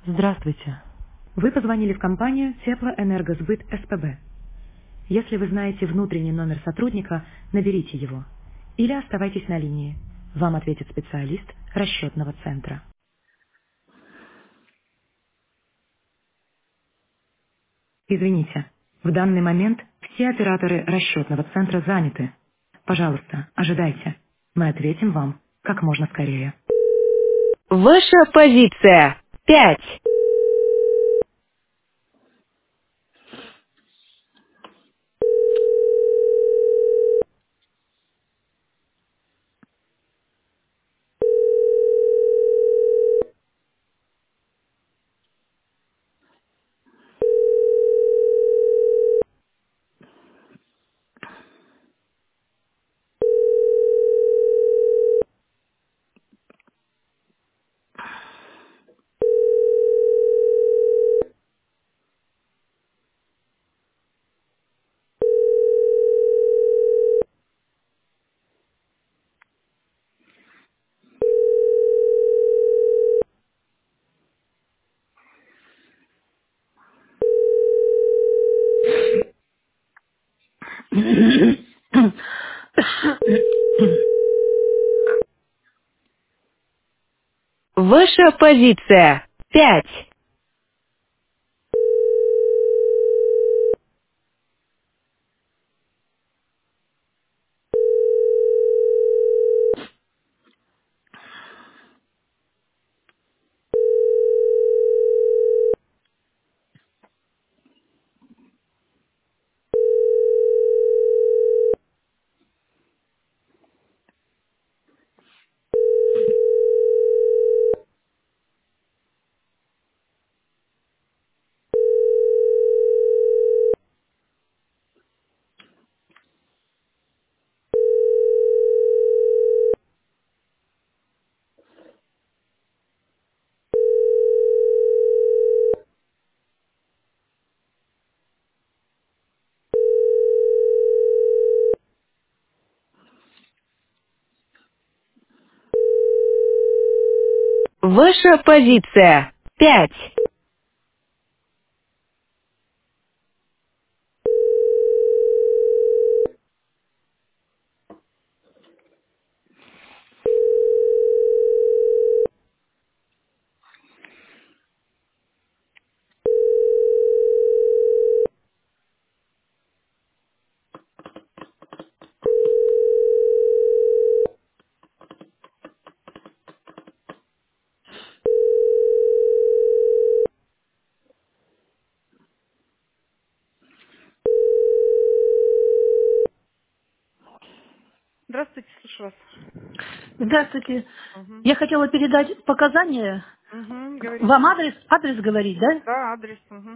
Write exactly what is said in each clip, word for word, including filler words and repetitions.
Здравствуйте. Вы позвонили в компанию Теплоэнергосбыт СПБ. Если вы знаете внутренний номер сотрудника, наберите его. Или оставайтесь на линии. Вам ответит специалист расчетного центра. Извините, в данный момент все операторы расчетного центра заняты. Пожалуйста, ожидайте. Мы ответим вам как можно скорее. Ваша позиция. Пять. Ваша позиция. Пять. Ваша позиция. Пять. Здравствуйте, слышу вас. Здравствуйте. Угу. Я хотела передать показания. Угу, Вам говорите. адрес, адрес говорить, да? Да, адрес. Угу.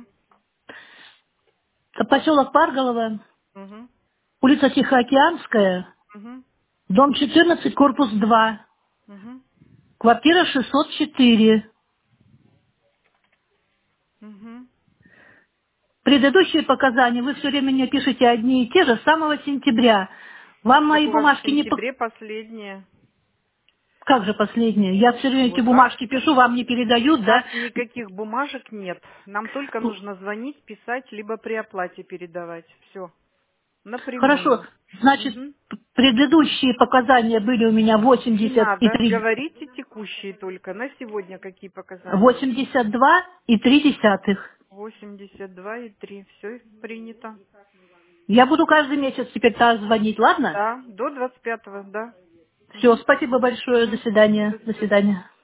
Поселок Парголово, Угу. улица Тихоокеанская, Угу. дом четырнадцать, корпус два, Угу. квартира шестьсот четыре. Угу. Предыдущие показания, вы все время мне пишете одни и те же с самого сентября. Вам Так мои у вас в бумажки не... пок- сентябре последнее. Как же последние? Я все время эти Вот. А бумажки пишу, вам не у передают, нас да? никаких бумажек нет. Нам только Ну, нужно звонить, писать, либо при оплате передавать. Все. хорошо. Напрямую. Значит, Угу. п- предыдущие показания были у меня Не восемьдесят и надо. три, Говорите текущие только. На сегодня какие показания? восемьдесят два и три десятых. восемьдесят два и три. Все принято. Я буду каждый месяц теперь так звонить, ладно? Да, до двадцать пятого, да. Все, Угу. спасибо большое, до Угу. До свидания, до свидания. свидания.